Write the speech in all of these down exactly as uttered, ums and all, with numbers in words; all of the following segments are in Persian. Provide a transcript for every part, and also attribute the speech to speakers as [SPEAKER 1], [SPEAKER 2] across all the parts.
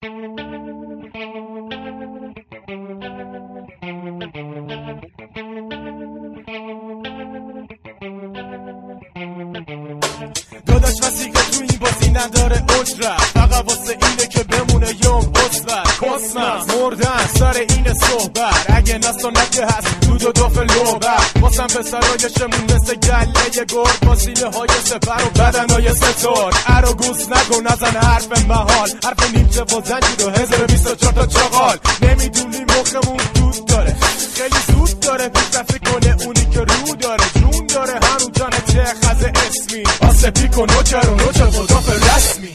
[SPEAKER 1] داداش وسیقه تو این بازی نداره اجرت، فقط واسه اینه که بمونه یوم عصبت. کسمت مردن سر این صحبت، اگه نستانک هست دود و داف لوبت. واسم پسرایشمون مثل گله گرد با سینه های سپر و بدن های ستار. ارو گوز نگو نزن حرف محال، حرف نیمچه با زنجیر و هزار و بیست و چهار تا چاقال. نمیدونی مخمون دود داره، خیلی زود داره پیشرفت کنه اونی که رو داره جون داره. هنو جان چه خز اسمی آسپی کن نوچر و نوچر مضاف رسمی.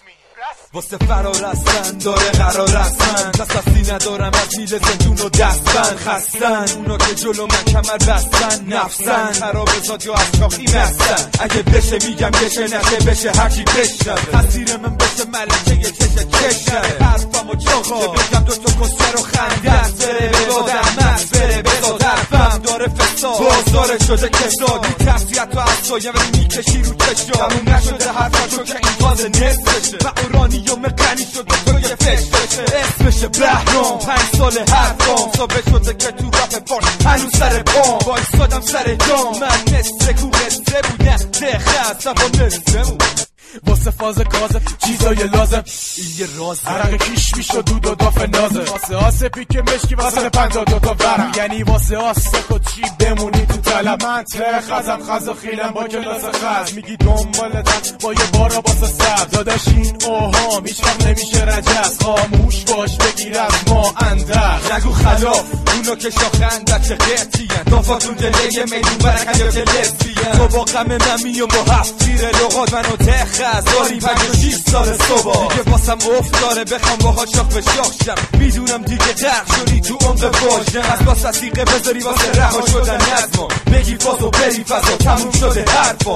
[SPEAKER 2] واسه فرار هستن داره قرار هستن، دست دستی ندارم از میل زندون و دستن. خستن اونا که جلو من کمر بستن، نفسن خراب زاد یا از شاخی مستن. اگه بشه میگم بشه نشه بشه هرچی بشنوه، تصویر من بشه ملکه یه چشه چشه. حرفم و چاقا بگم دو تا کسر و خنده دست بره بزادم مست بره بزاد. حرفم داره فساد بازداره شده کساد، این تفسیت و افسایم ولی میکشی رو چشا. تموم نشده حرفا که این تازه نصفشه و اورانی یوم غنی شده تو یه فشتشه. اسمشه بهرام پنج سال حرفام ثابت شده که تو رپ فارس هنوز سر پام وایسادم سر دام. من نصف کو نصفه بودم دخه از سفا نصفه بود
[SPEAKER 1] واسه فاز کازه چیزای لازم
[SPEAKER 2] این یه رازه.
[SPEAKER 1] عرق کیش میشد دود و داف نازه. واسه آسپی که مشکی واسه پنجاه دو تا ورم، یعنی واسه آسک و چی بمونی تو طلب. من ته خزم خز و خیلم با کلاس خز، میگی دنبالتن با یه بارا باسه سب. داداش این اوهام هیچ وقت نمیشه رجز، خاموش باش بگیر از ما اندر.
[SPEAKER 2] نگو خلاف اونا که شاخند چه قطعیه دافاتون دله یه میدون برکن یا که لسیه. تو با غم من میون با هفت تیر لغات منو تخ داری پنج و شیش سال صبح دیگه واسم افتاره بخوام باها شاخ به شاخ شم. میدونم دیگه غرق شدی تو عمق باشم، از با صدیقه بذاری واسه رها شدن نظما. بگی فاز و بری فاز و تموم شده حرفا.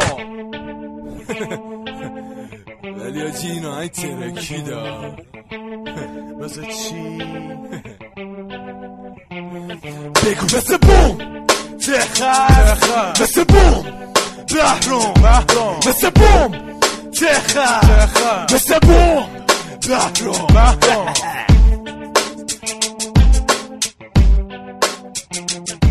[SPEAKER 1] ولی آجی اینا های ترکی دار واسه چی؟
[SPEAKER 2] بگو مثل بوم تخت مثل بوم بهرام
[SPEAKER 1] بهرام
[SPEAKER 2] مثل بوم تخت مثل بوم بهرام
[SPEAKER 1] بهرام